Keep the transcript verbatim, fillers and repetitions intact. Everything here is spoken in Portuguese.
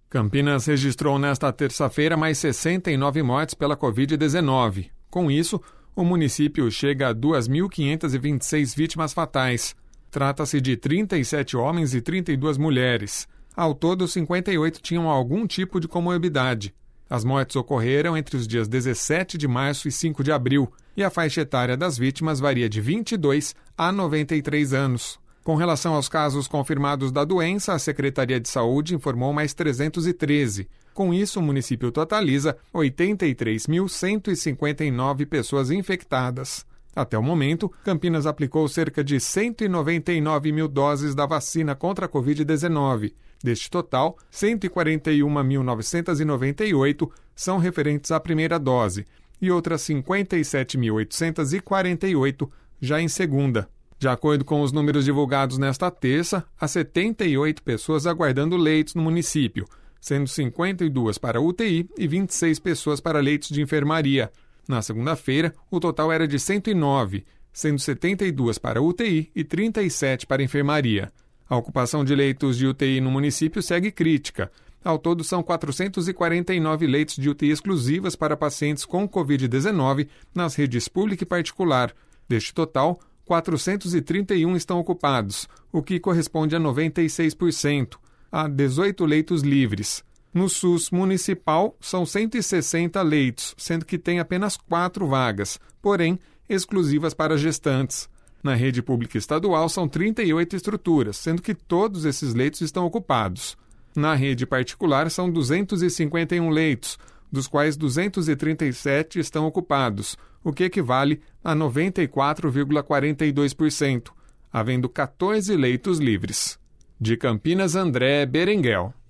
Campinas registrou nesta terça-feira mais sessenta e nove mortes pela covid dezenove. Com isso, o município chega a duas mil quinhentas e vinte e seis vítimas fatais. Trata-se de trinta e sete homens e trinta e duas mulheres. Ao todo, cinquenta e oito tinham algum tipo de comorbidade. As mortes ocorreram entre os dias dezessete de março e cinco de abril, e a faixa etária das vítimas varia de vinte e dois a noventa e três anos. Com relação aos casos confirmados da doença, a Secretaria de Saúde informou mais trezentos e treze. Com isso, o município totaliza oitenta e três mil cento e cinquenta e nove pessoas infectadas. Até o momento, Campinas aplicou cerca de cento e noventa e nove mil doses da vacina contra a covid dezenove. Deste total, cento e quarenta e um mil novecentos e noventa e oito são referentes à primeira dose e outras cinquenta e sete mil oitocentos e quarenta e oito já em segunda. De acordo com os números divulgados nesta terça, há setenta e oito pessoas aguardando leitos no município, sendo cinquenta e duas para U T I e vinte e seis pessoas para leitos de enfermaria. Na segunda-feira, o total era de cento e nove, sendo setenta e duas para U T I e trinta e sete para enfermaria. A ocupação de leitos de U T I no município segue crítica. Ao todo, são quatrocentos e quarenta e nove leitos de U T I exclusivas para pacientes com covid dezenove nas redes pública e particular. Deste total, quatrocentos e trinta e um estão ocupados, o que corresponde a noventa e seis por cento. Há dezoito leitos livres. No SUS municipal, são cento e sessenta leitos, sendo que tem apenas quatro vagas, porém exclusivas para gestantes. Na rede pública estadual, são trinta e oito estruturas, sendo que todos esses leitos estão ocupados. Na rede particular, são duzentos e cinquenta e um leitos, dos quais duzentos e trinta e sete estão ocupados, o que equivale a noventa e quatro vírgula quarenta e dois por cento, havendo quatorze leitos livres. De Campinas, André Berenguel.